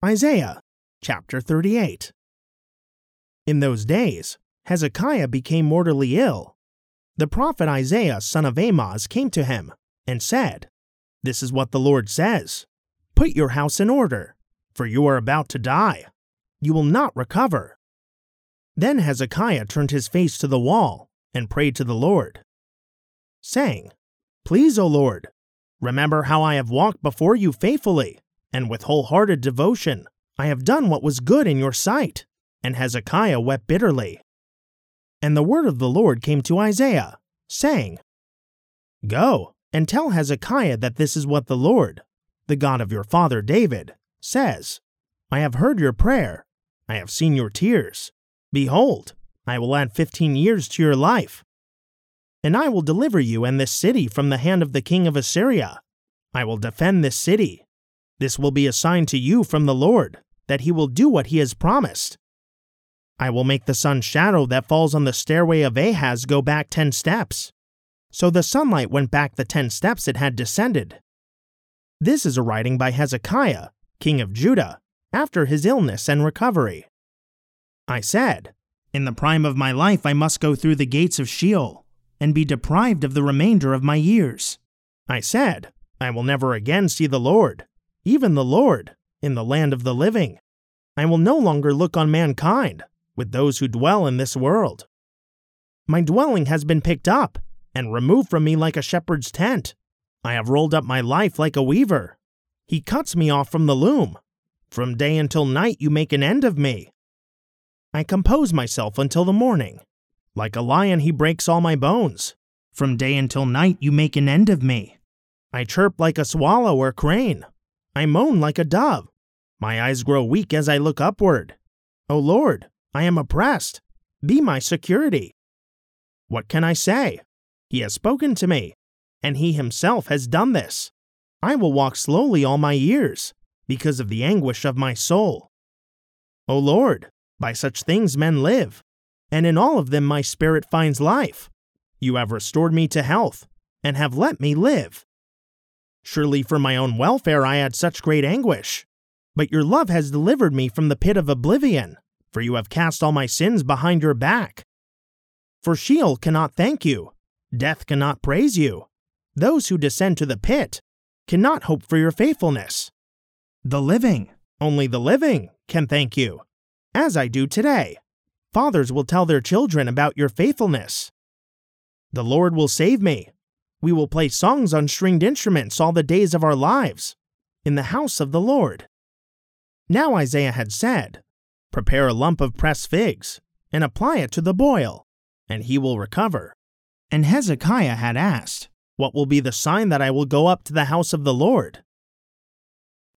Isaiah chapter 38. In those days, Hezekiah became mortally ill. The prophet Isaiah son of Amoz came to him and said, "This is what the Lord says, Put your house in order, for you are about to die. You will not recover." Then Hezekiah turned his face to the wall and prayed to the Lord, saying, "Please, O Lord, remember how I have walked before you faithfully, and with wholehearted devotion I have done what was good in your sight." And Hezekiah wept bitterly. And the word of the Lord came to Isaiah, saying, "Go and tell Hezekiah that this is what the Lord, the God of your father David, says, I have heard your prayer, I have seen your tears. Behold, I will add 15 years to your life. And I will deliver you and this city from the hand of the king of Assyria. I will defend this city. This will be a sign to you from the Lord, that he will do what he has promised. I will make the sun's shadow that falls on the stairway of Ahaz go back 10 steps. So the sunlight went back the 10 steps it had descended. This is a writing by Hezekiah, king of Judah, after his illness and recovery. I said, "In the prime of my life I must go through the gates of Sheol, and be deprived of the remainder of my years." I said, "I will never again see the Lord, even the Lord, in the land of the living. I will no longer look on mankind, with those who dwell in this world. My dwelling has been picked up and removed from me like a shepherd's tent. I have rolled up my life like a weaver. He cuts me off from the loom. From day until night you make an end of me. I compose myself until the morning. Like a lion he breaks all my bones. From day until night you make an end of me. I chirp like a swallow or crane. I moan like a dove. My eyes grow weak as I look upward. O Lord, I am oppressed. Be my security." What can I say? He has spoken to me, and he himself has done this. I will walk slowly all my years, because of the anguish of my soul. O Lord, by such things men live, and in all of them my spirit finds life. You have restored me to health, and have let me live. Surely for my own welfare I had such great anguish, but your love has delivered me from the pit of oblivion. For you have cast all my sins behind your back. For Sheol cannot thank you, death cannot praise you. Those who descend to the pit cannot hope for your faithfulness. The living, only the living, can thank you, as I do today. Fathers will tell their children about your faithfulness. The Lord will save me. We will play songs on stringed instruments all the days of our lives, in the house of the Lord. Now Isaiah had said, "Prepare a lump of pressed figs, and apply it to the boil, and he will recover." And Hezekiah had asked, "What will be the sign that I will go up to the house of the Lord?"